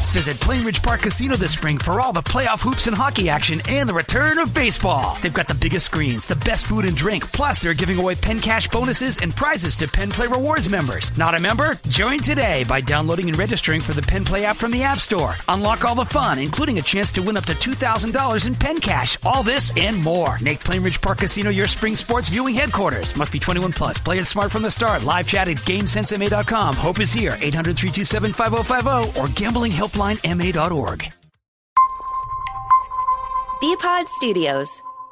Visit Plainridge Park Casino this spring for all the playoff hoops and hockey action and the return of baseball. They've got the biggest screens, the best food and drink, plus they're giving away Penn Cash bonuses and prizes to Penn Play Rewards members. Not a member? Join today by downloading and registering for the Penn Play app from the App Store. Unlock all the fun, including a chance to win up to $2,000 in Penn Cash. All this and more. Make Plainridge Park Casino your spring sports viewing headquarters. Must be 21 plus. Play it smart from the start. Live chat at GameSenseMA.com. Hope is here. 800-327-5050 or gamblinghelplinema.org. BPod Studios.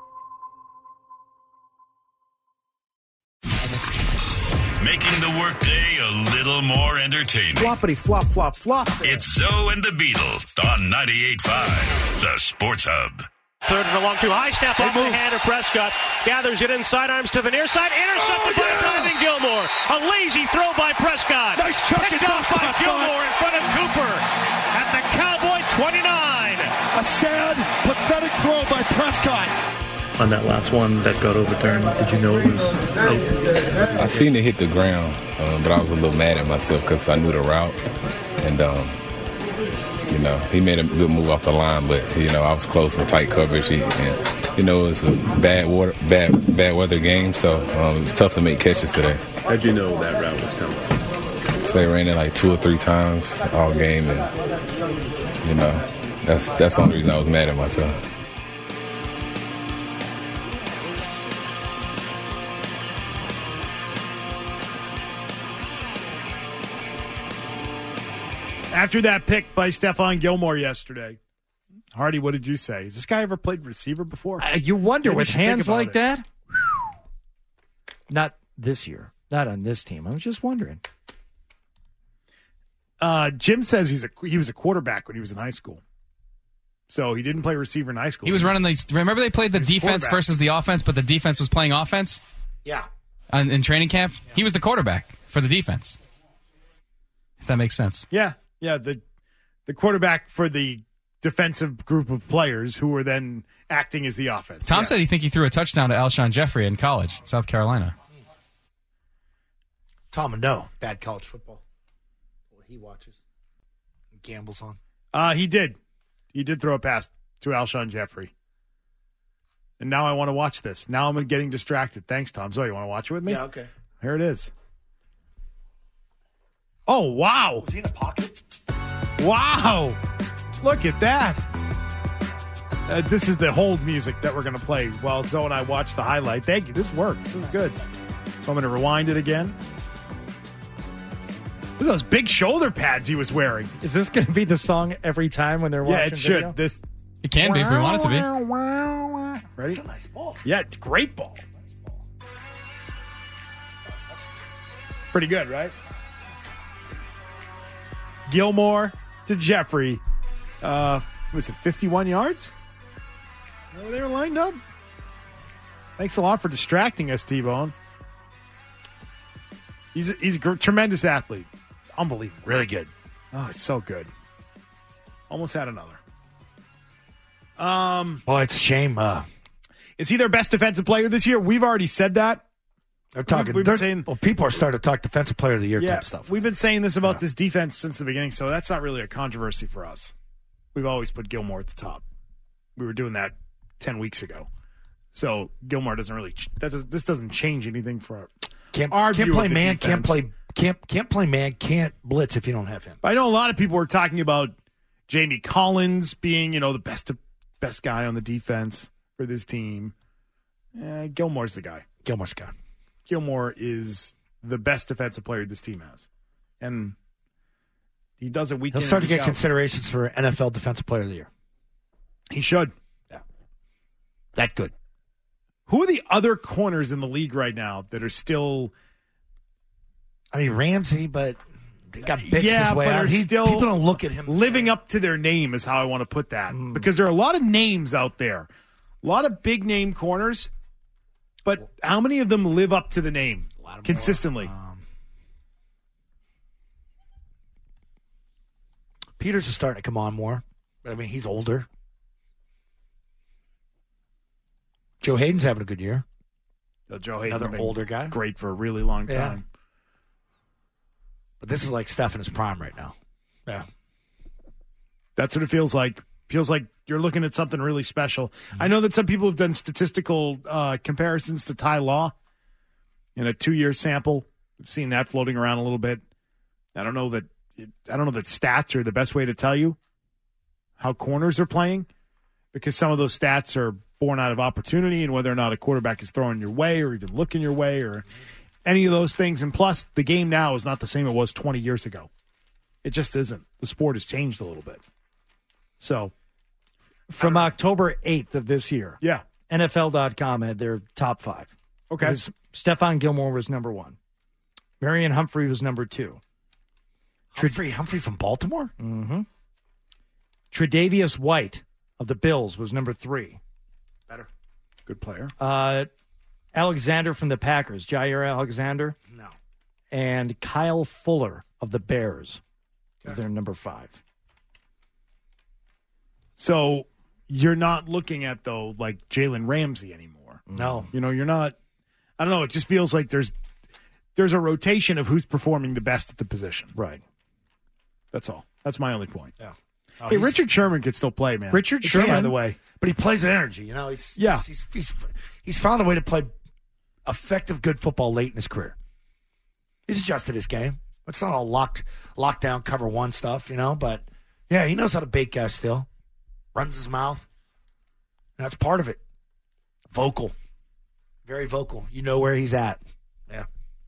Making the workday a little more entertaining. Floppity flop flop flop. It's Zoe and the Beetle on 98.5, the Sports Hub. Third and a long two. High snap off the hand of Prescott. Gathers it in, sidearms to the near side. Intercepted by Brandon Gilmore. A lazy throw by Prescott. Nice chuck. Picked off by Gilmore in front of Cooper at the Cowboy 29. A sad, pathetic throw by Prescott. On that last one that got overturned, did you know it was out? I seen it hit the ground, but I was a little mad at myself because I knew the route. And, he made a good move off the line, but, I was close and tight coverage. It was a bad weather game, so it was tough to make catches today. How'd you know that route was coming? So they ran it like 2 or 3 times all game, and, that's the only reason I was mad at myself. After that pick by Stephon Gilmore yesterday, Hardy, what did you say? Has this guy ever played receiver before? You wonder Maybe with hands like it. that? Not this year. Not on this team. I was just wondering. Jim says he was a quarterback when he was in high school. So he didn't play receiver in high school. He was running remember they played the defense versus the offense, but the defense was playing offense? Yeah. In training camp? Yeah. He was the quarterback for the defense. If that makes sense. Yeah. Yeah, the quarterback for the defensive group of players who were then acting as the offense. Tom said he threw a touchdown to Alshon Jeffrey in college, South Carolina. Tom would know bad college football. What he watches and gambles on. He did. He did throw a pass to Alshon Jeffrey. And now I want to watch this. Now I'm getting distracted. Thanks, Tom. So you want to watch it with me? Yeah, okay. Here it is. Oh, wow. Was he in a pocket? Wow. Look at that. This is the hold music that we're going to play while Zoe and I watch the highlight. Thank you. This works. This is good. So I'm going to rewind it again. Look at those big shoulder pads he was wearing. Is this going to be the song every time when they're watching? Yeah, it should. Video? It can be if we want it to be. Ready? That's a nice ball. Yeah, great ball. Pretty good, right? Gilmore to Jeffrey. Was it 51 yards? Oh, they were lined up. Thanks a lot for distracting us, T-Bone. He's a tremendous athlete. He's unbelievable. Really good. Oh, he's so good. Almost had another. Boy, it's a shame. Is he their best defensive player this year? We've already said that. They're talking. People are starting to talk defensive player of the year type stuff. We've been saying this about this defense since the beginning, so that's not really a controversy for us. We've always put Gilmore at the top. We were doing that 10 weeks ago. So Gilmore doesn't really. This doesn't change anything for our can't play man. Can't play man. Can't blitz if you don't have him. I know a lot of people were talking about Jamie Collins being, the best guy on the defense for this team. Gilmore's the guy. Gilmore is the best defensive player this team has. And he does it week in. He'll start to get out. considerations for NFL Defensive Player of the Year. He should. Yeah. That good. Who are the other corners in the league right now that are still... I mean, Ramsey, but they got bitched his way but out. Still people don't look at him living up to their name is how I want to put that. Because there are a lot of names out there. A lot of big-name corners. But how many of them live up to the name consistently? Peters is starting to come on more. But, I mean, he's older. Joe Hayden's having a good year. Joe Hayden's another older guy. Great for a really long time. Yeah. But this is like Steph in his prime right now. Yeah. That's what it feels like. Feels like you're looking at something really special. I know that some people have done statistical comparisons to Ty Law in a 2-year sample. I've seen that floating around a little bit. I don't know that stats are the best way to tell you how corners are playing, because some of those stats are born out of opportunity and whether or not a quarterback is throwing your way or even looking your way or any of those things. And plus, the game now is not the same it was 20 years ago. It just isn't. The sport has changed a little bit. So, from October 8th of this year, yeah, NFL.com had their top 5. Okay. Stephon Gilmore was number 1. Marion Humphrey was number 2. Humphrey from Baltimore? Mm-hmm. Tre'Davious White of the Bills was number 3. Better. Good player. Alexander from the Packers, Jair Alexander. No. And Kyle Fuller of the Bears was their number 5. So you're not looking at, though, like Jalen Ramsey anymore. No. You're not. I don't know. It just feels like there's a rotation of who's performing the best at the position. Right. That's all. That's my only point. Yeah. Hey, Richard Sherman could still play, man. Richard Sherman, by the way. But he plays with energy. He's found a way to play effective, good football late in his career. He's adjusted his game. It's not all lockdown, cover one stuff, but yeah, he knows how to bait guys still. Runs his mouth. That's part of it. Vocal. Very vocal. You know where he's at. Yeah.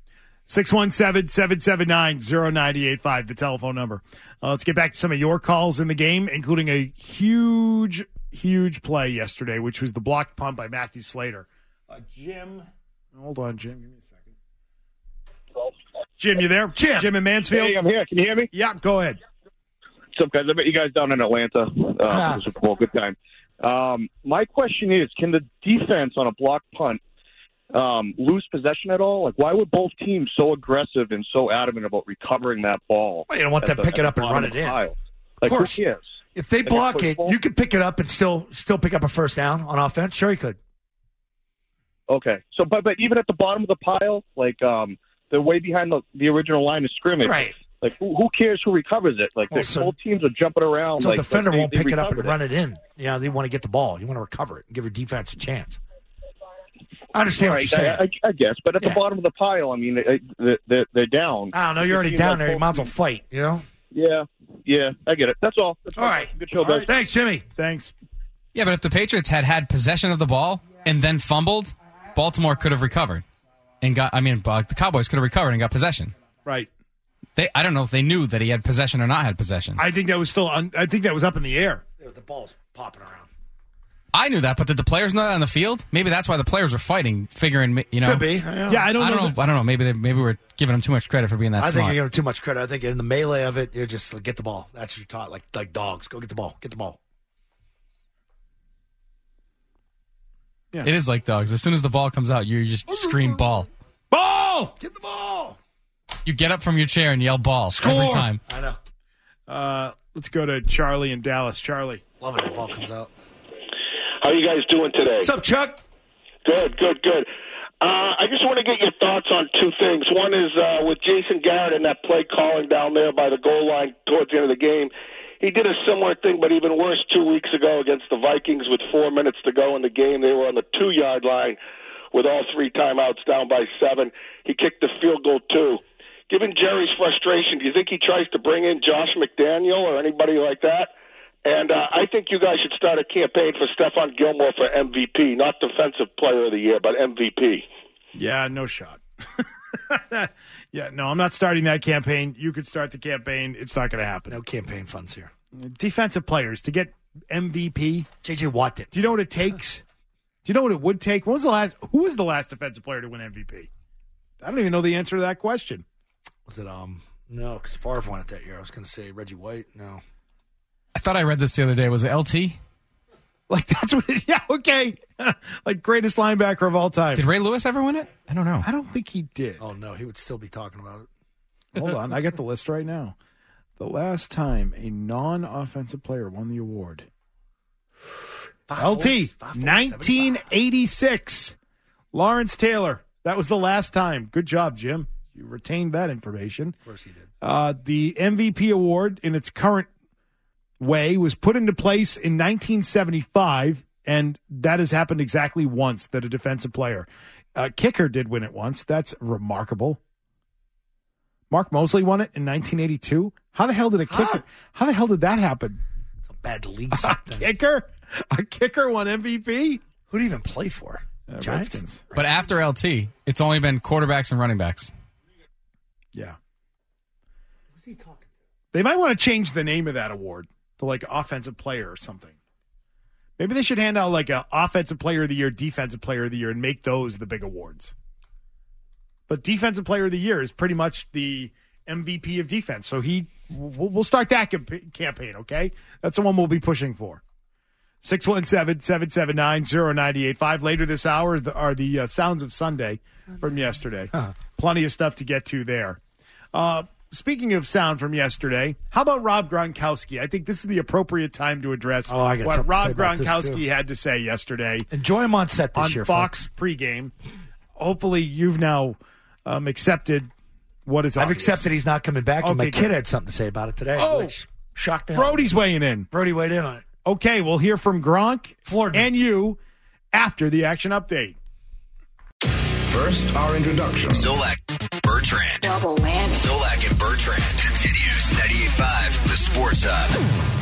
617-779-0985, the telephone number. Let's get back to some of your calls in the game, including a huge, huge play yesterday, which was the blocked punt by Matthew Slater. Jim, hold on, Jim. Give me a second. Jim, you there? Jim in Mansfield? Hey, I'm here. Can you hear me? Yeah, go ahead. What's up, guys? I bet you guys down in Atlanta. Super Bowl. Good time. My question is, can the defense on a blocked punt lose possession at all? Like, why were both teams so aggressive and so adamant about recovering that ball? Well, you don't want them to pick it up and run it in. Like, of course. Who cares? If they block it, you could pick it up and still pick up a first down on offense. Sure, you could. Okay. So, but even at the bottom of the pile, like they're way behind the original line of scrimmage. Right. Like, who cares who recovers it? Like, both teams are jumping around. So like, the defender won't pick it up and recovered run it in. They want to get the ball. You want to recover it and give your defense a chance. I understand what you're saying. I guess, but at the bottom of the pile, I mean, they're down. I don't know. You're already down there. You might as well fight, Yeah, I get it. That's all. All right. Good show, guys. Thanks, Jimmy. Thanks. Yeah, but if the Patriots had possession of the ball and then fumbled, Baltimore could have recovered and the Cowboys could have recovered and got possession. Right. I don't know if they knew that he had possession or not had possession. I think that was I think that was up in the air. The ball's popping around. I knew that, but did the players know that on the field? Maybe that's why the players were fighting, figuring, Could be. Yeah, I don't know. I don't know. Maybe we're giving them too much credit for being that smart. I think you're giving them too much credit. I think in the melee of it, you're just like, get the ball. That's what you're taught, like dogs. Go get the ball. Get the ball. Yeah. It is like dogs. As soon as the ball comes out, you just scream ball. Ball! Get the ball! You get up from your chair and yell ball Score! Every time. I know. Let's go to Charlie in Dallas. Charlie. Love it when the ball comes out. How you guys doing today? What's up, Chuck? Good. I just want to get your thoughts on two things. One is with Jason Garrett and that play calling down there by the goal line towards the end of the game. He did a similar thing, but even worse, 2 weeks ago against the Vikings with 4 minutes to go in the game. They were on the 2-yard line with all 3 timeouts down by 7. He kicked the field goal, too. Given Jerry's frustration, do you think he tries to bring in Josh McDaniel or anybody like that? And I think you guys should start a campaign for Stephon Gilmore for MVP, not Defensive Player of the Year, but MVP. Yeah, no shot. Yeah, no, I'm not starting that campaign. You could start the campaign. It's not going to happen. No campaign funds here. Defensive players to get MVP. J.J. Watt did. Do you know what it takes? Do you know what it would take? Who was the last defensive player to win MVP? I don't even know the answer to that question. Was it no? Because Favre won it that year. I was going to say Reggie White. No. I thought I read this the other day. Was it LT? Like, that's what it, yeah, okay. Like, greatest linebacker of all time. Did Ray Lewis ever win it? I don't know. I don't think he did. Oh, no, he would still be talking about it. Hold on, I got the list right now. The last time a non-offensive player won the award. LT, 1986. Lawrence Taylor. That was the last time. Good job, Jim. You retained that information. Of course he did. The MVP award in its current way was put into place in 1975, and that has happened exactly once that a defensive player. Kicker did win it once. That's remarkable. Mark Mosley won it in 1982. How the hell did How the hell did that happen? It's a bad league. A kicker won MVP. Who do you even play for? Giants. Redskins. But after LT, it's only been quarterbacks and running backs. Yeah. Who's he talking to? They might want to change the name of that award to like offensive player or something. Maybe they should hand out like a offensive player of the year, defensive player of the year, and make those the big awards. But defensive player of the year is pretty much the MVP of defense. So we'll start that campaign, okay? That's the one we'll be pushing for. 617-779-0985. Later this hour are the Sounds of Sunday from yesterday. Plenty of stuff to get to there. Speaking of sound from yesterday, how about Rob Gronkowski? I think this is the appropriate time to address what Rob Gronkowski had to say yesterday. Enjoy him on set this year, Fox pregame. Hopefully you've now accepted what is obvious. I've accepted he's not coming back, and my kid had something to say about it today, which shocked the hell. Brody's weighing in. Brody weighed in on it. Okay, we'll hear from Gronk and you after the action update. First, our introduction. Zolak, Bertrand. Double whammy. Zolak and Bertrand. Continues 98.5, the Sports Hub.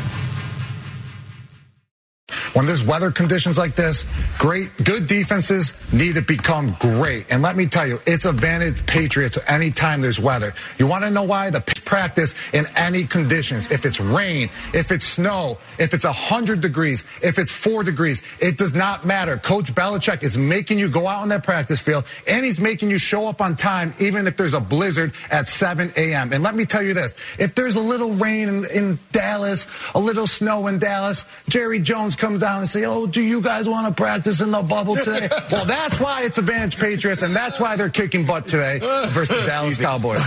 When there's weather conditions like this, good defenses need to become great. And let me tell you, it's advantage Patriots anytime there's weather. You want to know why? The practice in any conditions. If it's rain, if it's snow, if it's 100 degrees, if it's 4 degrees, it does not matter. Coach Belichick is making you go out on that practice field, and he's making you show up on time, even if there's a blizzard at 7 a.m. And let me tell you this, if there's a little rain in Dallas, a little snow in Dallas, Jerry Jones comes down and say, "Oh, do you guys want to practice in the bubble today?" Well, that's why it's advantage Patriots, and that's why they're kicking butt today versus the Dallas Cowboys.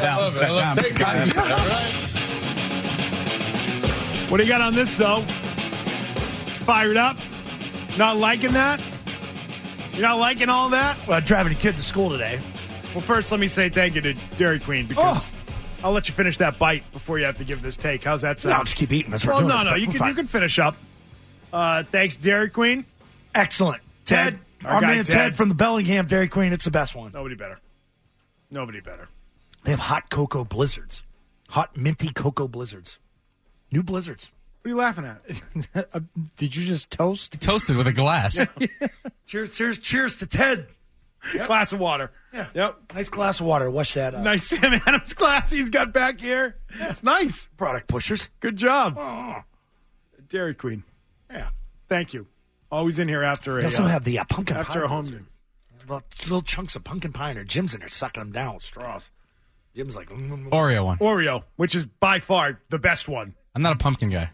What do you got on this, though? Fired up? Not liking that? You're not liking all that? Well, driving a kid to school today. Well, first, let me say thank you to Dairy Queen because I'll let you finish that bite before you have to give this take. How's that sound? No, I'll just keep eating. That's well, no, you can finish up. Thanks, Dairy Queen. Excellent. Ted, our man Ted from the Bellingham Dairy Queen. It's the best one. Nobody better. They have hot cocoa blizzards. Hot minty cocoa blizzards. New blizzards. What are you laughing at? Did you just toast? He toasted with a glass. Cheers to Ted. Yep. Glass of water. Yeah. Yep. Nice glass of water. Wash that up. Nice Sam Adams glass he's got back here. Yeah. It's nice. Product pushers. Good job. Dairy Queen. Yeah. Thank you. Always in here after we also have the pumpkin pie. After a home game. Little chunks of pumpkin pie, and Jim's in there sucking them down with straws. Jim's like... Oreo one. Oreo, which is by far the best one. I'm not a pumpkin guy.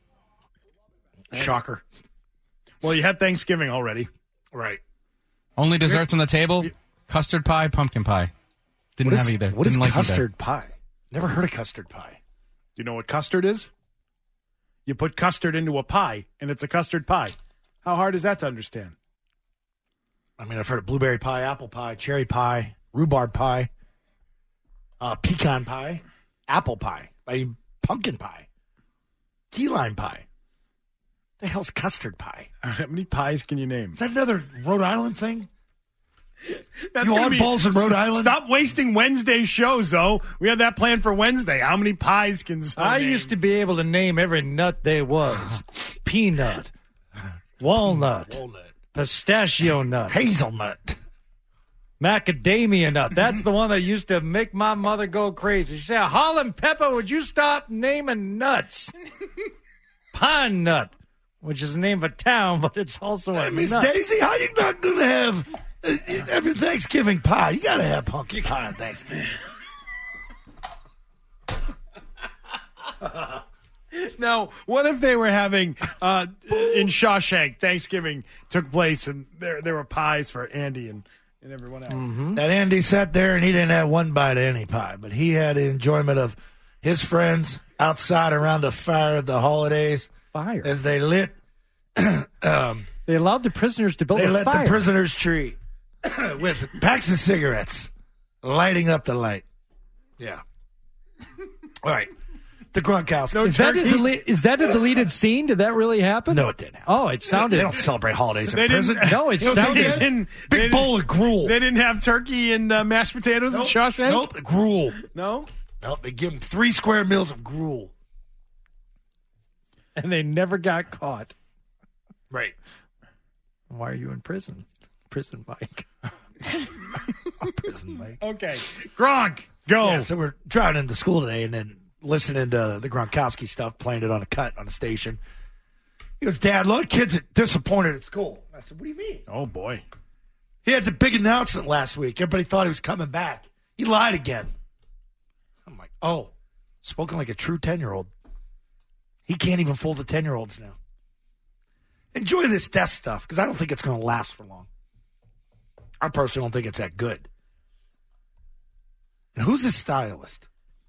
Shocker. Well, you had Thanksgiving already. Right. Only desserts on the table, custard pie, pumpkin pie. Didn't have either. What is custard pie? Never heard of custard pie. You know what custard is? You put custard into a pie, and it's a custard pie. How hard is that to understand? I mean, I've heard of blueberry pie, apple pie, cherry pie, rhubarb pie, pecan pie, apple pie, pumpkin pie, key lime pie. The hell's custard pie? How many pies can you name? Is that another Rhode Island thing? That's you oddballs in Rhode Island? Stop wasting Wednesday shows, though. We had that planned for Wednesday. How many pies can I used to be able to name every nut there was. Peanut, walnut, pistachio nut, hazelnut, macadamia nut. That's the one that used to make my mother go crazy. She said, "Holland Pepper, would you stop naming nuts?" Pine nut, which is the name of a town, but it's also a Miss nut. Daisy, how you not going to have every Thanksgiving pie? You got to have pumpkin pie on Thanksgiving. Now, what if they were having in Shawshank, Thanksgiving took place, and there were pies for Andy and everyone else? Mm-hmm. That Andy sat there and he didn't have one bite of any pie, but he had the enjoyment of his friends outside around the fire at the holidays. Fire. As they lit. They allowed the prisoners to build They a lit fire. the prisoners' tree with packs of cigarettes lighting up the light. Yeah. All right. the Gronkowski. No Is that a deleted scene? Did that really happen? No, it didn't happen. Oh, it sounded. They don't celebrate holidays in They didn't- prison. No, it sounded. Big bowl of gruel. They didn't have turkey and mashed potatoes in Shawshank? Nope, gruel. No? Nope, they give him 3 square meals of gruel. And they never got caught. Right. Why are you in prison? Prison Mike. Prison Mike. Okay. Gronk, go. Yeah, so we're driving into school today and then listening to the Gronkowski stuff, playing it on a cut on a station. He goes, Dad, a lot of kids are disappointed at school. I said, what do you mean? Oh, boy. He had the big announcement last week. Everybody thought he was coming back. He lied again. I'm like, oh, spoken like a true 10-year-old. He can't even fool the 10-year-olds now. Enjoy this death stuff because I don't think it's going to last for long. I personally don't think it's that good. And who's his stylist?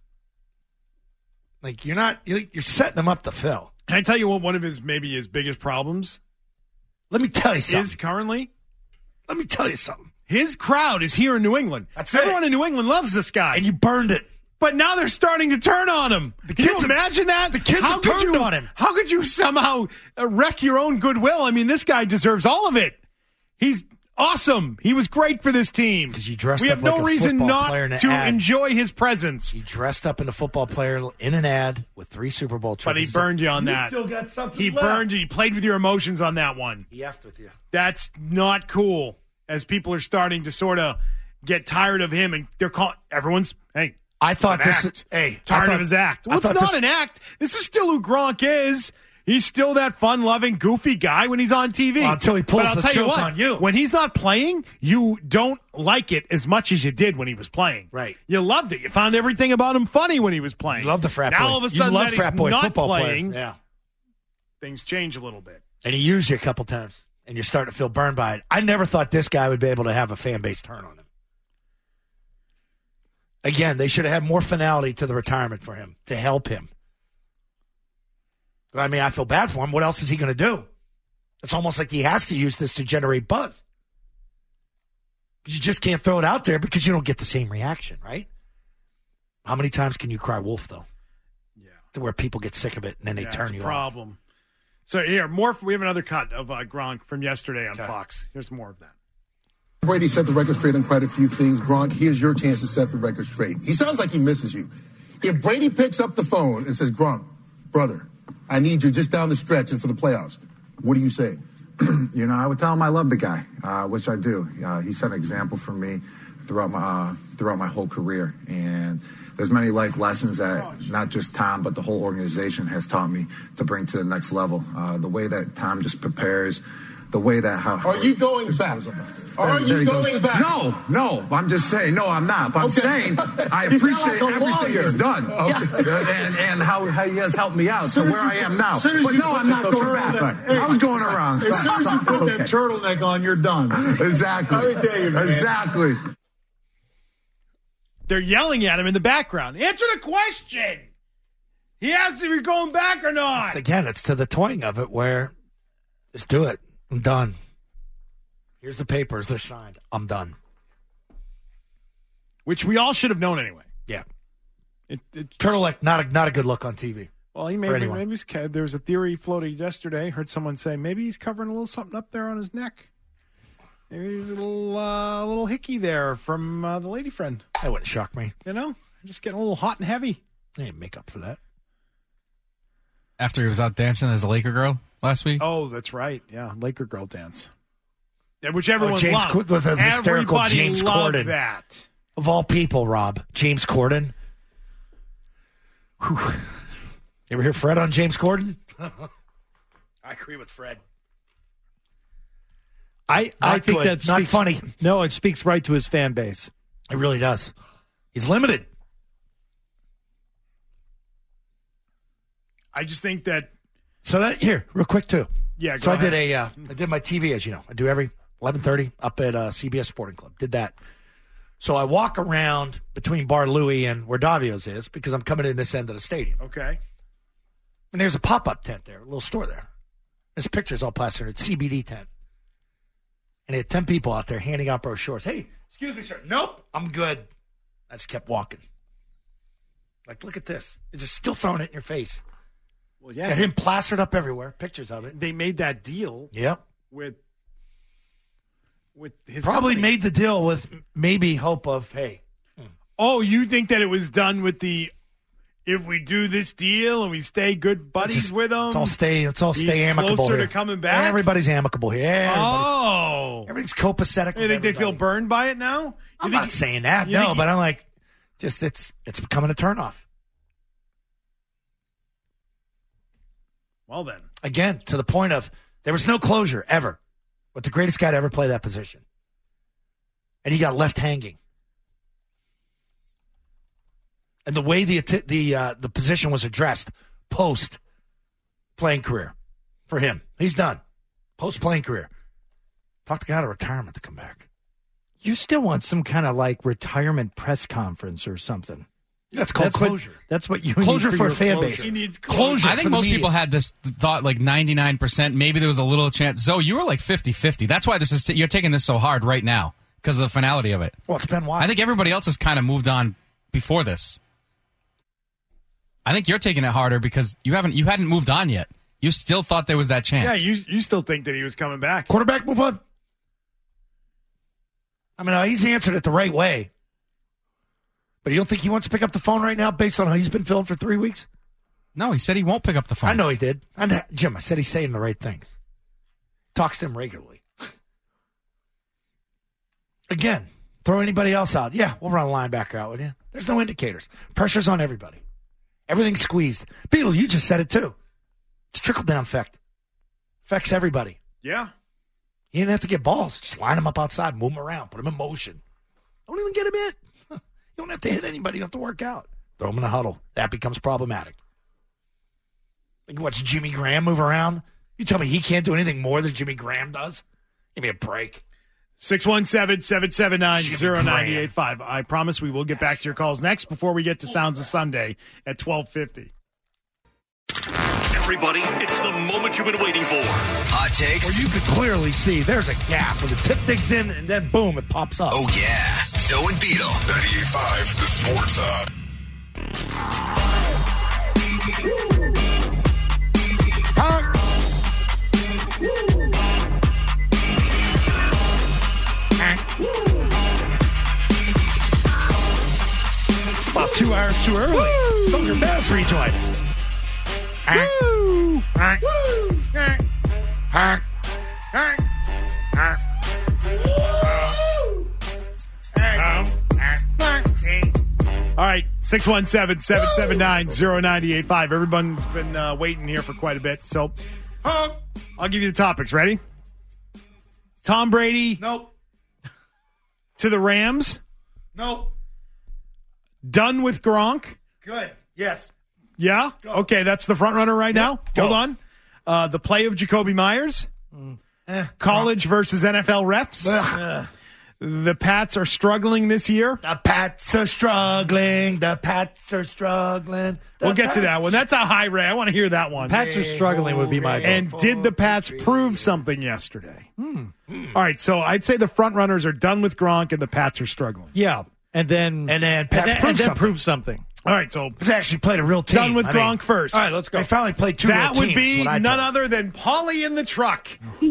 Like, you're setting him up to fail. Can I tell you what one of his biggest problems Let me tell you something. is currently? Let me tell you something. His crowd is here in New England. That's Everyone it. in New England loves this guy. And you burned it. But now they're starting to turn on him. Can you imagine that? The kids have turned on him. How could you somehow wreck your own goodwill? I mean, this guy deserves all of it. He's awesome. He was great for this team. Because you dressed we up have like no a reason football player in not an to ad. enjoy his presence. He dressed up in a football player in an ad with 3 Super Bowl But he trophies. burned you on that. Still got something He left. burned you. He played with your emotions on that one. He effed with you. That's not cool. As people are starting to sort of get tired of him, and they're calling everyone's. Hey, I thought it's an this. act. Hey, Tired of his act. Well, it's not an act. This is still who Gronk is. He's still that fun-loving, goofy guy when he's on TV. Well, until he pulls but I'll the tell you joke what, on you. When he's not playing, you don't like it as much as you did when he was playing. Right. You loved it. You found everything about him funny when he was playing. You love the frat boy. Now all of a sudden you love that frat he's boy not football playing, player. Yeah. things change a little bit. And he used you a couple times, and you're starting to feel burned by it. I never thought this guy would be able to have a fan base turn on him. Again, they should have had more finality to the retirement for him to help him. I mean, I feel bad for him. What else is he going to do? It's almost like he has to use this to generate buzz. You just can't throw it out there because you don't get the same reaction, right? How many times can you cry wolf, though? Yeah. To where people get sick of it and then they turn it's a you problem. off. So here, we have another cut of Gronk from yesterday on Fox. Here's more of that. Brady set the record straight on quite a few things. Gronk, here's your chance to set the record straight. He sounds like he misses you. If Brady picks up the phone and says, Gronk, brother, I need you just down the stretch and for the playoffs, what do you say? You know, I would tell him I love the guy, which I do. He set an example for me throughout my whole career. And there's many life lessons that not just Tom, but the whole organization has taught me to bring to the next level. The way that Tom just prepares, the way that how... Are you going back? Are you going back? No, I'm just saying, no, I'm not. But I'm saying I appreciate everything he's done. And how he has helped me out to where I am now. But no, I'm not going back. I was going around. As soon as you put that turtleneck on, you're done. Exactly. Let me tell you, man. Exactly. They're yelling at him in the background. Answer the question. He asked if you're going back or not. Again, it's to the toying of it where just do it. I'm done. Here's the papers. They're signed. I'm done. Which we all should have known anyway. Yeah. Turtleneck, not a good look on TV. Well, there was a theory floating yesterday. Heard someone say maybe he's covering a little something up there on his neck. Maybe he's a little hickey there from the lady friend. That wouldn't shock me. You know, just getting a little hot and heavy. They didn't make up for that. After he was out dancing as a Laker girl last week. Oh, that's right. Yeah, Laker girl dance. Yeah, which everyone James loved. with the hysterical Everybody James loved Corden. that. Of all people, Rob. James Corden. Whew. You ever hear Fred on James Corden? I agree with Fred. I think good. that's not funny. No, it speaks right to his fan base. It really does. He's limited. I just think that. So that here, real quick too. Yeah. So I ahead. did my TV, as you know. I do every 11:30 up at CBS Sporting Club. Did that. So I walk around between Bar Louie and where Davio's is because I'm coming in this end of the stadium. Okay. And there's a pop-up tent there, a little store there. This picture's all plastered. It's CBD tent. And they had 10 people out there handing out brochures. Hey, excuse me, sir. Nope, I'm good. I just kept walking. Like, look at this. They're just still throwing it in your face. Well, yeah. Got him plastered up everywhere. Pictures of it. They made that deal. Yep. With his Probably company. made the deal with maybe hope of, hey. Oh, you think that it was done with the, if we do this deal and we stay good buddies with him? Let's all stay amicable closer here. to coming back? Everybody's amicable here. Everybody's copacetic. You think they feel burned by it now? I'm not saying that, no, but I'm like, just it's becoming a turnoff. Well, then. Again, to the point of there was no closure ever with the greatest guy to ever play that position. And he got left hanging. And the way the position was addressed post-playing career for him. He's done. Post-playing career. Talk the guy out of retirement to come back. You still want some kind of like retirement press conference or something. That's called closure. That's what you closure need for a your fan closure. base. He needs closure. I think most people had this thought like 99%. Maybe there was a little chance. Zoe, you were like 50-50. That's why you're taking this so hard right now because of the finality of it. Well, it's been wild. I think everybody else has kind of moved on before this. I think you're taking it harder because you hadn't moved on yet. You still thought there was that chance. Yeah, you still think that he was coming back. Quarterback, move on. I mean, he's answered it the right way. But you don't think he wants to pick up the phone right now based on how he's been feeling for 3 weeks? No, he said he won't pick up the phone. I know he did. Jim, I said he's saying the right things. Talks to him regularly. Again, throw anybody else out. Yeah, we'll run a linebacker out with you. There's no indicators. Pressure's on everybody. Everything's squeezed. Beetle, you just said it too. It's a trickle-down effect. Affects everybody. Yeah. You didn't have to get balls. Just line them up outside, move them around, put them in motion. Don't even get them in. You don't have to hit anybody. You don't have to work out. Throw them in a huddle. That becomes problematic. Like, watch Jimmy Graham move around? You tell me he can't do anything more than Jimmy Graham does? Give me a break. 617-779-0985. I promise we will get back to your calls next before we get to Sounds of Sunday at 12:50. Everybody, it's the moment you've been waiting for. Hot takes. Well, you could clearly see there's a gap where the tip digs in and then boom, it pops up. Oh, yeah. Zoe and Beetle. 98.5, the Sports Hub. It's about 2 hours too early. Don't your best rejoin. All right, 617-779-0985. Everyone's been waiting here for quite a bit, so I'll give you the topics. Ready? Tom Brady. Nope. To the Rams. Nope. Done with Gronk. Good. Yes. Yeah? Go. Okay, that's the front runner right now. Go. Hold on. The play of Jacoby Myers. College versus NFL refs. The Pats are struggling this year. The Pats are struggling. The Pats are struggling. We'll get to that one. That's a high rate. I want to hear that one. Pats are struggling would be my vote. And did the Pats prove something yesterday? All right, so I'd say the front runners are done with Gronk and the Pats are struggling. Yeah, and then Pats prove something. All right, so It's actually played a real team. done with Gronk first. All right, let's go. They finally played two That real would teams. be what I none told. other than Paulie in the truck.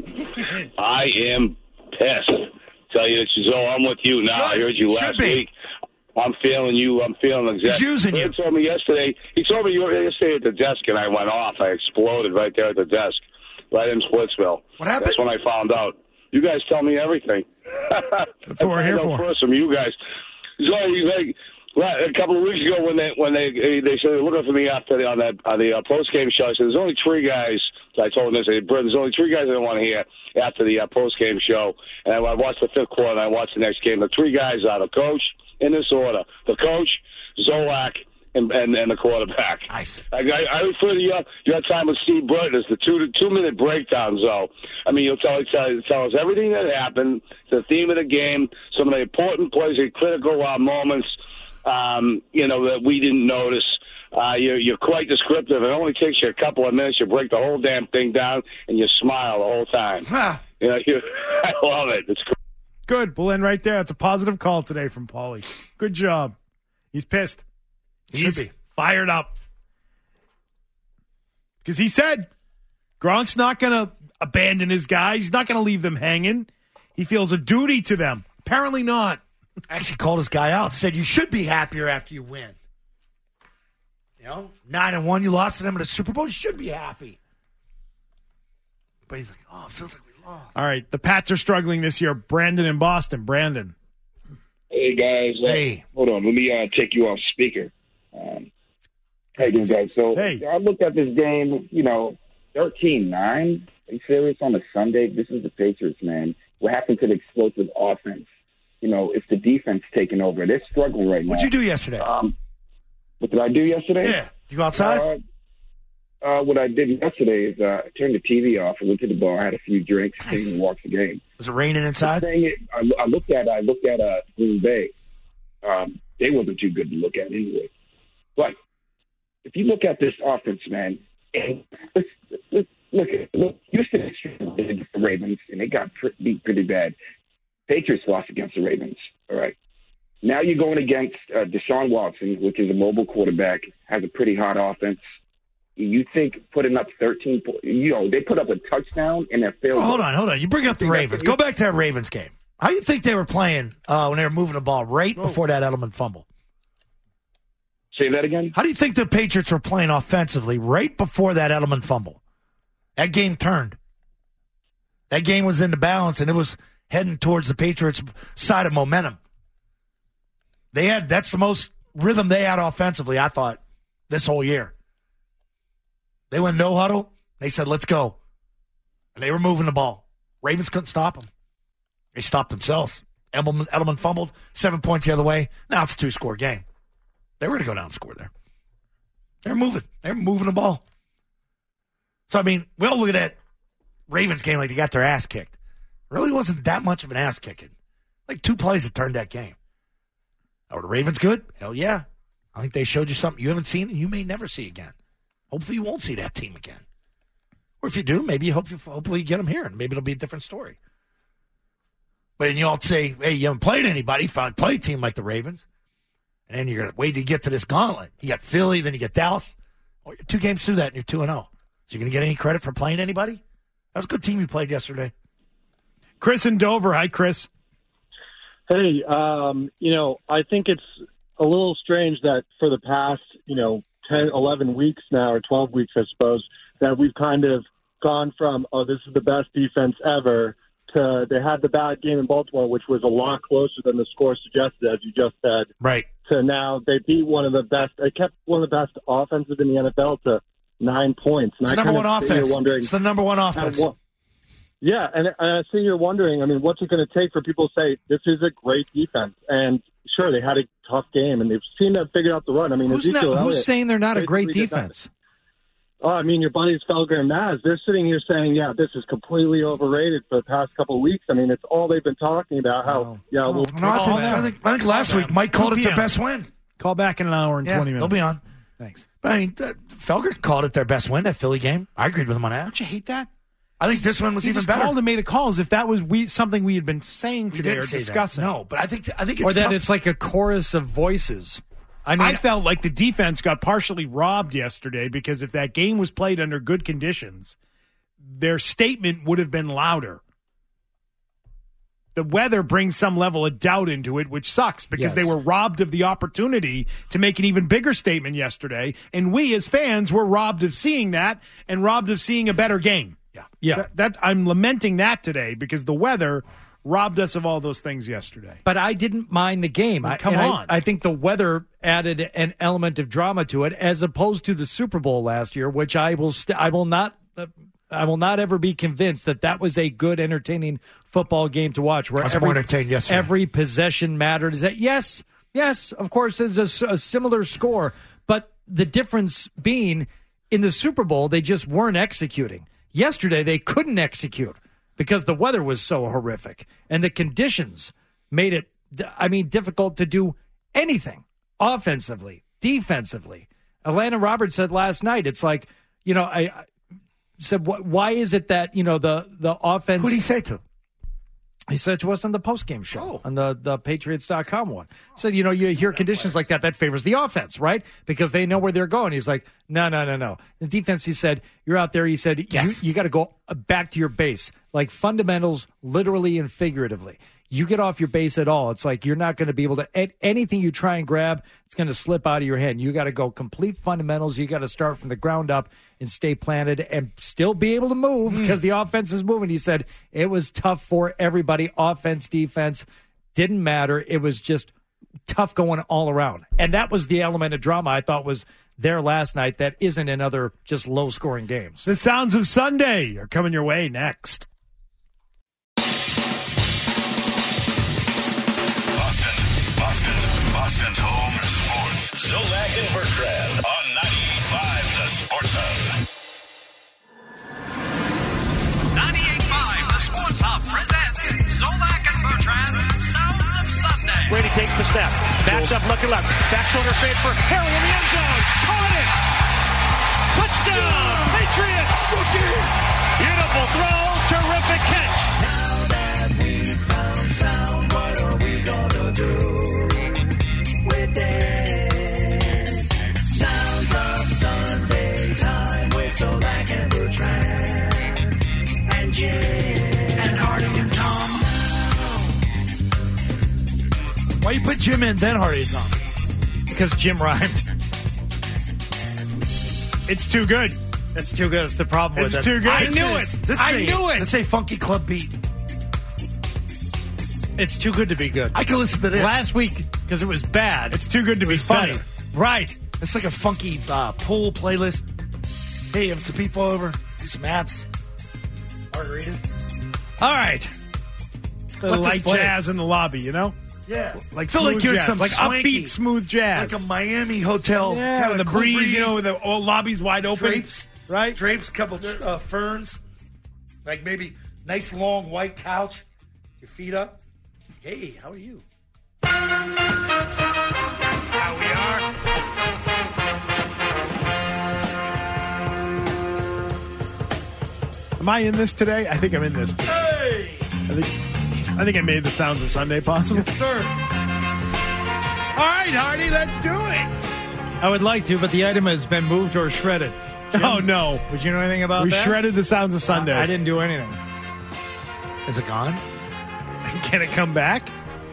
I am pissed. Tell you, Zoe, I'm with you now. Good. I heard you Should last be. week. I'm feeling you. I'm feeling exactly. He's using you. He told me yesterday. He told me you were yesterday at the desk, and I went off. I exploded right there at the desk, right in Splitsville. What happened? That's when I found out. You guys tell me everything. That's what we're here for. First from you guys. Zoe, like a couple of weeks ago when they said they were looking for me after on the post game show, I said there's only three guys. I told them this. There's only three guys I didn't want to hear after the post game show. And I watched the fifth quarter and I watched the next game. The three guys are the coach in this order: the coach, Zolak, and the quarterback. Nice. I refer to your time with Steve Burton as the 2-minute breakdown, Zoe. I mean, you'll tell us everything that happened, the theme of the game, some of the important plays, the critical moments, that we didn't notice. You're quite descriptive. It only takes you a couple of minutes. You break the whole damn thing down, and you smile the whole time. I love it. It's cool. Good. We'll end right there. It's a positive call today from Paulie. Good job. He's pissed. Should be. Fired up. Because he said Gronk's not going to abandon his guys. He's not going to leave them hanging. He feels a duty to them. Apparently not. Actually called his guy out. Said you should be happier after you win. 9-1, you lost to them in the Super Bowl. You should be happy. But he's like, oh, it feels like we lost. All right, the Pats are struggling this year. Brandon in Boston. Brandon. Hey, guys. Hey. Hold on. Let me take you off speaker. Hey, guys. So I looked at this game, 13-9. Are you serious on a Sunday? This is the Patriots, man. What happened to the explosive offense? It's the defense taking over. They're struggling right now. What'd you do yesterday? What did I do yesterday? Yeah. You go outside? What I did yesterday is I turned the TV off. I went to the bar. I had a few drinks. Nice. And walked the game. Was it raining inside? I looked at Green Bay. They wasn't too good to look at anyway. But if you look at this offense, man, look, Houston did the Ravens, and they got beat pretty bad. Patriots lost against the Ravens. All right. Now you're going against Deshaun Watson, which is a mobile quarterback, has a pretty hot offense. You think putting up 13 points, they put up a touchdown in their field. Hold on. You bring up the Ravens. Go back to that Ravens game. How do you think they were playing when they were moving the ball right before that Edelman fumble? Say that again? How do you think the Patriots were playing offensively right before that Edelman fumble? That game turned. That game was in the balance, and it was heading towards the Patriots' side of momentum. That's the most rhythm they had offensively, I thought, this whole year. They went no huddle. They said, let's go. And they were moving the ball. Ravens couldn't stop them. They stopped themselves. Edelman fumbled, 7 points the other way. Now it's a 2-score game. They were going to go down and score there. They're moving. They're moving the ball. So, I mean, we all look at that Ravens game like they got their ass kicked. It really wasn't that much of an ass kicking. Like 2 plays that turned that game. Are the Ravens good? Hell yeah. I think they showed you something you haven't seen and you may never see again. Hopefully you won't see that team again. Or if you do, maybe hopefully you get them here and maybe it'll be a different story. But then you all say, hey, you haven't played anybody. Finally play a team like the Ravens. And then you're going to wait to get to this gauntlet. You got Philly, then you get Dallas. Well, you're 2 games through that and you're 2-0. So you're going to get any credit for playing anybody? That was a good team you played yesterday. Chris in Dover. Hi, Chris. Hey, I think it's a little strange that for the past, 10, 11 weeks now, or 12 weeks, I suppose, that we've kind of gone from, this is the best defense ever, to they had the bad game in Baltimore, which was a lot closer than the score suggested, as you just said. Right. To now they beat one of the best, they kept one of the best offenses in the NFL to 9 points. And it's the number one offense. It's the number one offense. Yeah, and I see you're wondering, what's it going to take for people to say, this is a great defense? And sure, they had a tough game, and they've seemed to have figured out the run. Who's saying they're not a great defense? Your buddies Felger and Maz, they're sitting here saying, yeah, this is completely overrated for the past couple of weeks. It's all they've been talking about. I think last week Mike called it their best win. Call back in an hour and 20 minutes. They'll be on. Thanks. But Felger called it their best win, that Philly game. I agreed with him on that. Don't you hate that? I think this one was even better. He called and made a call as if that was something we had been saying today or discussing. No, but I think it's or that tough. It's like a chorus of voices. I felt like the defense got partially robbed yesterday because if that game was played under good conditions, their statement would have been louder. The weather brings some level of doubt into it, which sucks because they were robbed of the opportunity to make an even bigger statement yesterday, and we as fans were robbed of seeing that and robbed of seeing a better game. Yeah. That I'm lamenting that today because the weather robbed us of all those things yesterday. But I didn't mind the game. Come on. I think the weather added an element of drama to it, as opposed to the Super Bowl last year, which I will not ever be convinced that was a good, entertaining football game to watch. Where every possession mattered. Is that yes, of course, there's a similar score, but the difference being in the Super Bowl they just weren't executing. Yesterday, they couldn't execute because the weather was so horrific and the conditions made it, difficult to do anything offensively, defensively. Atlanta Roberts said last night, it's like, I said, why is it that, the offense. Who did he say to? He said to us on the postgame show, on the Patriots.com one. He said, you hear conditions like that favors the offense, right? Because they know where they're going. He's like, no. The defense, he said, you're out there. He said, you got to go back to your base, like fundamentals, literally and figuratively. You get off your base at all, it's like you're not going to be able to, anything you try and grab, it's going to slip out of your hand. You got to go complete fundamentals. You got to start from the ground up and stay planted and still be able to move because the offense is moving. He said it was tough for everybody. Offense, defense, didn't matter. It was just tough going all around. And that was the element of drama I thought was there last night that isn't in other just low-scoring games. The sounds of Sunday are coming your way next. Boston's home for sports. Zolak and Bertrand on 98.5 The Sports Hub. 98.5 The Sports Hub presents Zolak and Bertrand's Sounds of Sunday. Brady takes the snap. Backs up, looking left. Back shoulder fade for Harry in the end zone. Caught it. Touchdown, Patriots. Beautiful throw. Terrific catch. Now that we found sound, what are we gonna do? Sounds of Sunday time with Zolak and Bertrand and Jim and Hardy and Tom. Why you put Jim in, then Hardy and Tom? Because Jim rhymed. It's too good. It's too good. It's the problem with it. It's too good. I knew it. I knew it. Let's say funky club beat. It's too good to be good. I can listen to this. Last week, because it was bad. It's too good to be funny. Better. Right. It's like a funky pool playlist. Hey, have some people over. Do some apps. Margaritas. All right. Like jazz in the lobby, you know? Yeah. Like feel smooth like you're in jazz. some like swanky, upbeat, smooth jazz. like a Miami hotel. Yeah, kind with of the cool breeze, you know, with the lobby's wide open. Drapes. Right? Drapes, couple ferns. Like maybe nice long white couch. Your feet up. Hey, how are you? How we are. Am I in this today? I think I'm in this today. Hey! I think I made the sounds of Sunday possible. Yes, sir. All right, Hardy, let's do it. I would like to, but the item has been moved or shredded. Jim, oh, no. Would you know anything about that? We shredded the sounds of Sunday. I didn't do anything. Is it gone? Can it come back?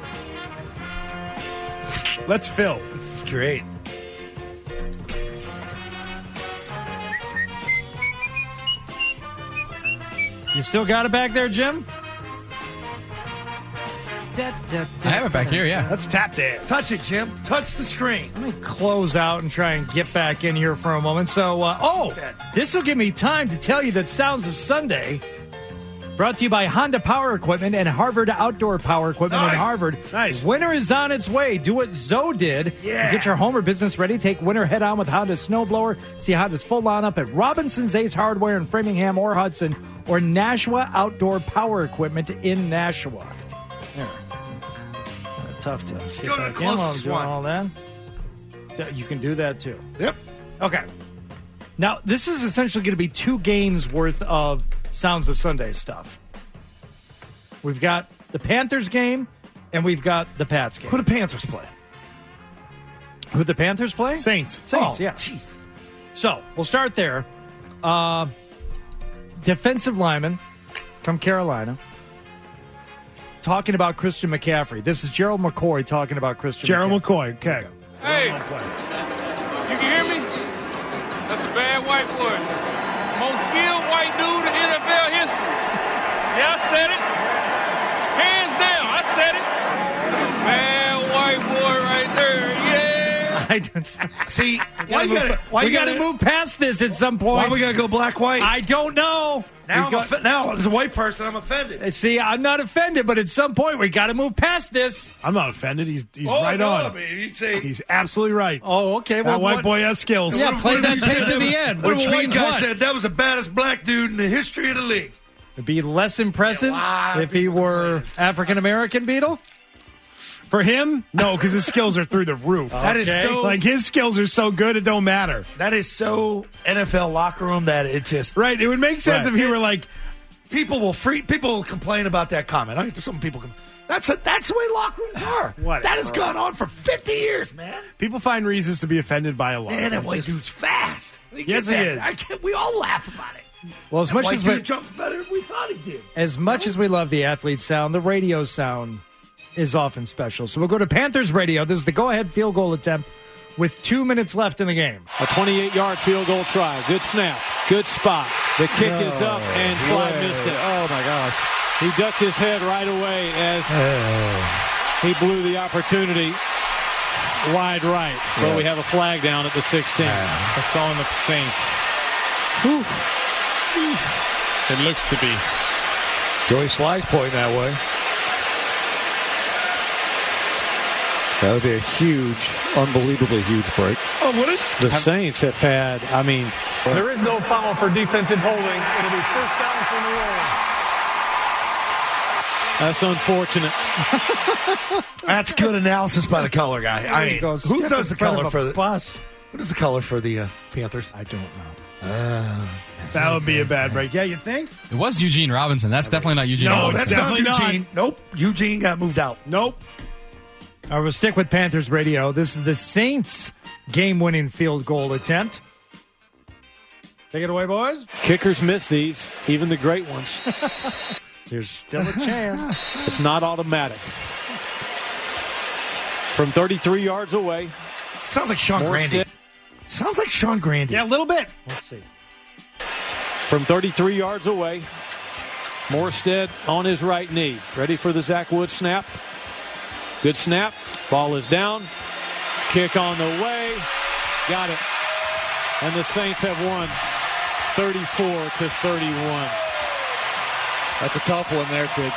Let's fill. This is great. You still got it back there, Jim? I have it back here, yeah. Let's tap dance. Touch it, Jim. Touch the screen. Let me close out and try and get back in here for a moment. So, this will give me time to tell you that Sounds of Sunday, brought to you by Honda Power Equipment and Harvard Outdoor Power Equipment in Harvard. Nice. Winter is on its way. Do what Zoe did. Yeah. Get your home or business ready. Take winter head on with Honda's snowblower. See Honda's full lineup at Robinson's Ace Hardware in Framingham or Hudson, or Nashua Outdoor Power Equipment in Nashua. There. Tough to Let's get go to back the in while I'm closest doing one. all that. You can do that too. Yep. Okay. Now, this is essentially going to be 2 games worth of Sounds of Sunday stuff. We've got the Panthers game, and we've got the Pats game. Who do the Panthers play? Who the Panthers play? Saints. Yeah. Jeez. So, we'll start there. Defensive lineman from Carolina talking about Christian McCaffrey. This is Gerald McCoy talking about Christian McCoy. Okay. Hey, you can hear me? That's a bad white boy. Most skilled white dude in NFL history. Yeah, I said it. Hands down, I said it. That's a bad white boy right there. Yeah. I don't see. We got to move past this at some point. Why we got to go black-white? I don't know. Now, now, as a white person, I'm offended. See, I'm not offended, but at some point, we got to move past this. I'm not offended. He's right on. He's absolutely right. Oh, okay. Well, that white boy has skills. Yeah, play that tape to the end. What Which a white means guy what? said that was the baddest black dude in the history of the league. It'd be less impressive if he were African-American, Beetle? For him, no, because his skills are through the roof. That is so... Like, his skills are so good, it don't matter. That is so NFL locker room that it just... Right, it would make sense if he were like... People will complain about that comment. I think some people can. That's the way locker rooms are. That has gone on for 50 years, man. People find reasons to be offended by a lot. Man, that white dude's fast. Yes, he is. We all laugh about it. Well, as much white as dude jumps better than we thought he did. As much as we love the athlete sound, the radio sound is often special. So we'll go to Panthers radio. This is the go-ahead field goal attempt with 2 minutes left in the game. A 28-yard field goal try. Good snap. Good spot. The kick is up, and Slide missed it. Oh, my gosh. He ducked his head right away as he blew the opportunity wide right. But we have a flag down at the 16. That's on the Saints. Whew. It looks to be. Joey Sly's pointing that way. That would be a huge, unbelievably huge break. Oh, would it? The Saints have had, There is no foul for defensive holding. It'll be first down for New Orleans. That's unfortunate. That's good analysis by the color guy. Who does the color for the bus? What is the color for the Panthers? I don't know. That would be a bad break. Yeah, you think? It was Eugene Robinson. That's definitely not Eugene No, Robinson. that's definitely not Eugene. Nope. Eugene got moved out. Nope. All right, we'll stick with Panthers radio. This is the Saints' game-winning field goal attempt. Take it away, boys. Kickers miss these, even the great ones. There's still a chance. It's not automatic. From 33 yards away. Sounds like Sean Grandy. Sounds like Sean Grandy. Yeah, a little bit. Let's see. From 33 yards away, Morstead on his right knee. Ready for the Zach Woods snap. Good snap. Ball is down. Kick on the way. Got it. And the Saints have won 34-31. That's a tough one there, kids.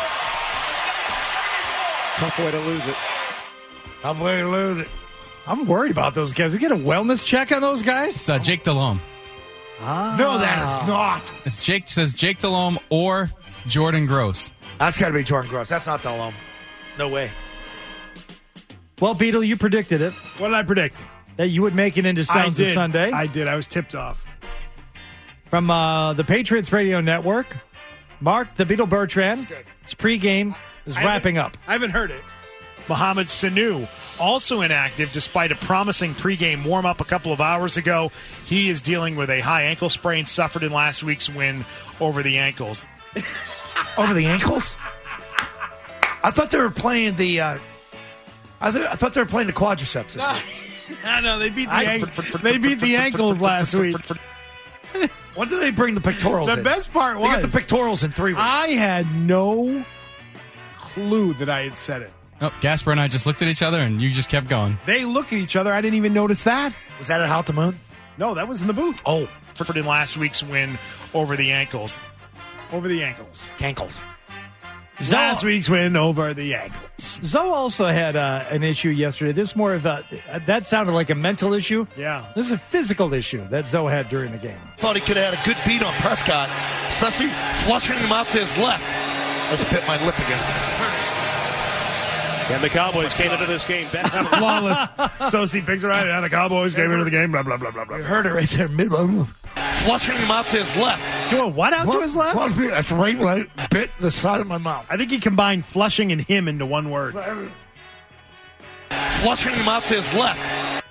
Tough way to lose it. Tough way to lose it. I'm worried about those guys. We get a wellness check on those guys? It's Jake Delhomme. No, that is not. It's says Jake Delhomme or Jordan Gross. That's got to be Jordan Gross. That's not Delhomme. No way. Well, Beetle, you predicted it. What did I predict? That you would make it into Sounds of Sunday. I did. I was tipped off. From the Patriots Radio Network, Mark, the Beetle Bertrand, his pregame is wrapping up. I haven't heard it. Mohamed Sanu, also inactive despite a promising pregame warm-up a couple of hours ago. He is dealing with a high ankle sprain suffered in last week's win over the ankles. Over the ankles? I thought they were playing the. I thought they were playing the quadriceps this week. No, they beat the ankles last week. When did they bring the pectorals in? The best part was they got the pectorals in 3 weeks. I had no clue that I had said it. Oh, Gasper and I just looked at each other, and you just kept going. They look at each other. I didn't even notice that. Was that at How to Moon? No, that was in the booth. Oh. For in last week's win over the ankles. Over the ankles. Cankles. Last week's win over the ankles. Zoe also had an issue yesterday. This more of a, that sounded like a mental issue. Yeah. This is a physical issue that Zoe had during the game. Thought he could have had a good beat on Prescott, especially flushing him out to his left. I just bit my lip again. And the Cowboys came into this game flawless. Sosi picks it right out. The Cowboys came into the game. Blah, blah, blah, blah, blah. You heard it right there. Flushing him out to his left. Doing what out to his left? That's right. Bit the side of my mouth. I think he combined flushing and him into one word. Flushing him out to his left.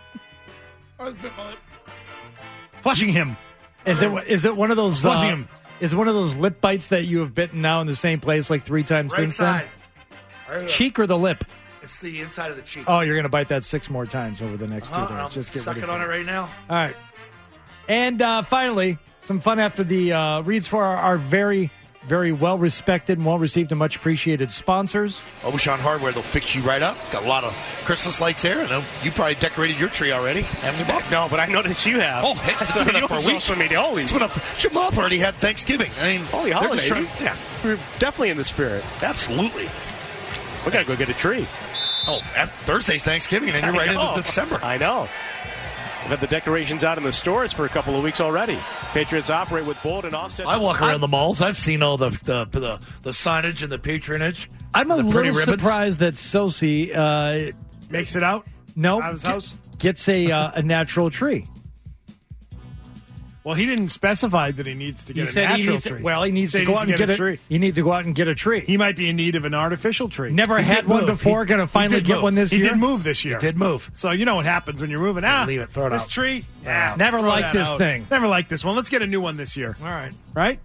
Flushing him. Is it one of those? Flushing him. Is it one of those lip bites that you have bitten now in the same place like 3 times Right since side. then? Cheek or the lip? It's the inside of the cheek. Oh, you're going to bite that 6 more times over the next 2 days. I'm Just get sucking ready on it right now. All right. And finally, some fun after the reads for our very, very well-respected and well-received and much-appreciated sponsors. Obashan Hardware, they'll fix you right up. Got a lot of Christmas lights there. I know you probably decorated your tree already, haven't you, Bob? No, but I noticed you have. Oh, it's been up for a week. It's been up for, Jamal already had Thanksgiving. I mean, holy they're just holiday. trying, We're definitely in the spirit. Absolutely. We got to go get a tree. Oh, Thursday's Thanksgiving, and you're right into December. I know. We've had the decorations out in the stores for a couple of weeks already. Patriots operate with bold and offset. I walk around the malls. I've seen all the signage and the patronage. I'm a the pretty little ribbons. surprised that Sosi makes it out. No, out of his house. Gets a natural tree. Well, he didn't specify that he needs to get a natural tree. He needs to go out and get a tree. You need to go out and get a tree. He might be in need of an artificial tree. Never had one before. Going to finally get one this year. He did move this year. He did move. So you know what happens when you're moving. Leave it. Throw it this out. tree. Never liked this thing. Never liked this one. Let's get a new one this year. All right. Right?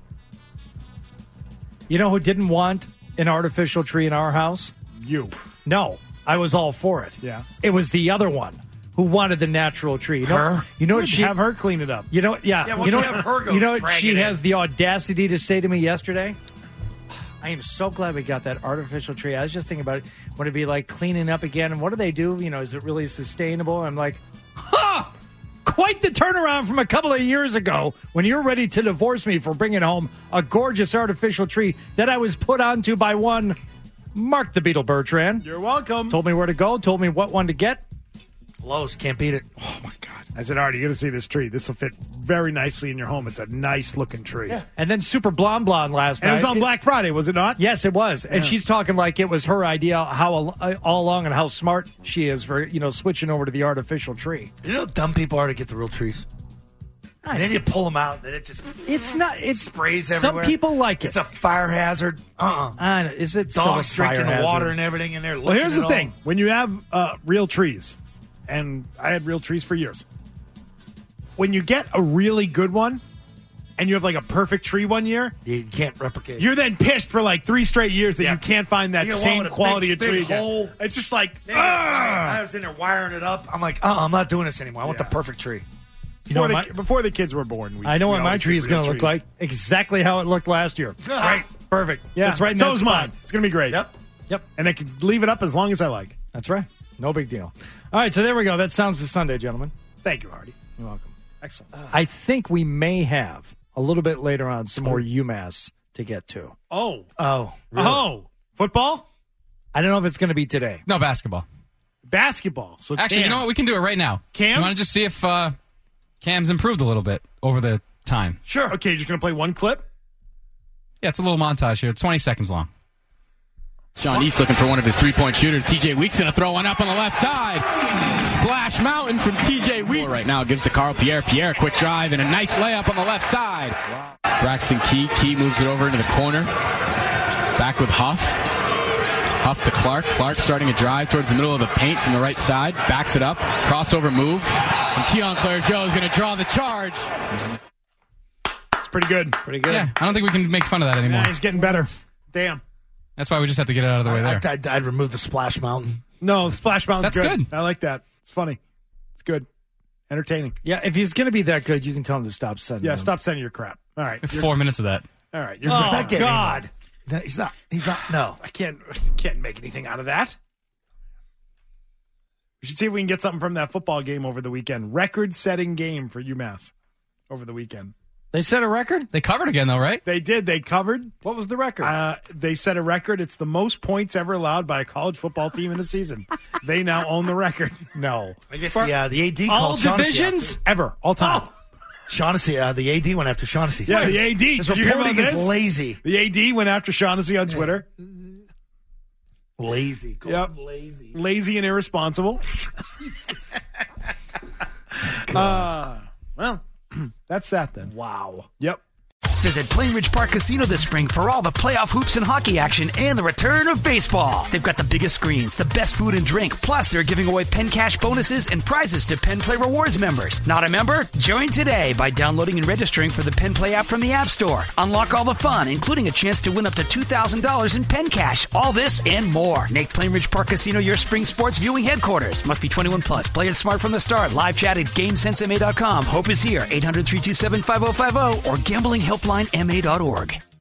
You know who didn't want an artificial tree in our house? You. No, I was all for it. Yeah. It was the other one who wanted the natural tree. Her? You know what she have her clean it up. You know, yeah. Yeah, why you know, don't you have her go you know what drag she it in? has the audacity to say to me yesterday? I am so glad we got that artificial tree. I was just thinking about it. Would it be like cleaning up again? And what do they do? You know, is it really sustainable? I'm like, quite the turnaround from a couple of years ago when you were ready to divorce me for bringing home a gorgeous artificial tree that I was put onto by one Mark the Beetle Bertrand. You're welcome. Told me where to go. Told me what one to get. Lowe's, can't beat it. Oh, my God. I said, Artie, you're going to see this tree. This will fit very nicely in your home. It's a nice-looking tree. Yeah. And then Super Blonde last night. And it was on Black Friday, was it not? Yes, it was. And she's talking like it was her idea all along and how smart she is for, switching over to the artificial tree. You know how dumb people are to get the real trees? And then you pull them out, and it just sprays everywhere. Some people like it. It's a fire hazard. Is it dogs still a fire drinking the water hazard? and everything in there? Well, here's the thing. When you have real trees, and I had real trees for years, when you get a really good one, and you have like a perfect tree one year, you can't replicate. You're then pissed for like 3 straight years that you can't find that You get one same with a quality big, of tree big again. hole. It's just like, I was in there wiring it up. I'm like, I'm not doing this anymore. I want the perfect tree. Before the kids were born. I know what my tree is going to look like. Exactly how it looked last year. Great. Perfect. Yeah, It's right in so that is spot. mine. It's going to be great. Yep. And I can leave it up as long as I like. That's right. No big deal. All right, so there we go. That sounds to Sunday, gentlemen. Thank you, Hardy. You're welcome. Excellent. I think we may have, a little bit later on, some more UMass to get to. Oh. Really? Oh. Football? I don't know if it's going to be today. No, basketball. Basketball. So Actually, Cam. you know what? We can do it right now. Cam? You want to just see if Cam's improved a little bit over the time? Sure. Okay, you're just going to play one clip? Yeah, it's a little montage here. It's 20 seconds long. Sean East looking for one of his three-point shooters. TJ Weeks going to throw one up on the left side. Splash Mountain from TJ Weeks. Right now gives to Carl Pierre. Pierre, quick drive and a nice layup on the left side. Braxton Key. Key moves it over into the corner. Back with Huff. Huff to Clark. Clark starting a drive towards the middle of the paint from the right side. Backs it up. Crossover move. And Keon Claire-Joe is going to draw the charge. It's pretty good. Pretty good. Yeah, I don't think we can make fun of that anymore. Yeah, he's getting better. Damn. That's why we just have to get it out of the way there. I'd remove the Splash Mountain. No, Splash Mountain's That's good. I like that. It's funny. It's good. Entertaining. Yeah, if he's going to be that good, you can tell him to stop sending Yeah, them. stop sending your crap. All right. 4 minutes of that. All right. He's not getting God. No, he's not. No. I can't make anything out of that. We should see if we can get something from that football game over the weekend. Record-setting game for UMass over the weekend. They set a record? They covered again, though, right? They did. They covered. What was the record? They set a record. It's the most points ever allowed by a college football team in a season. They now own the record. No. I guess the AD all called Shaughnessy divisions? Ever. All time. Oh. Shaughnessy, the AD went after Shaughnessy. Yeah, the AD. His Did you hear about reporting is this? lazy. The AD went after Shaughnessy on Twitter. Lazy. Yep. Lazy. Lazy and irresponsible. Well, that's that then. Wow. Yep. Visit Plainridge Park Casino this spring for all the playoff hoops and hockey action and the return of baseball. They've got the biggest screens, the best food and drink, plus they're giving away Penn Cash bonuses and prizes to Penn Play Rewards members. Not a member? Join today by downloading and registering for the Penn Play app from the App Store. Unlock all the fun, including a chance to win up to $2,000 in Penn Cash. All this and more. Make Plainridge Park Casino your spring sports viewing headquarters. Must be 21 plus. Play it smart from the start. Live chat at GameSenseMA.com. Hope is here. 800-327-5050 or gamblinghelplinema.org.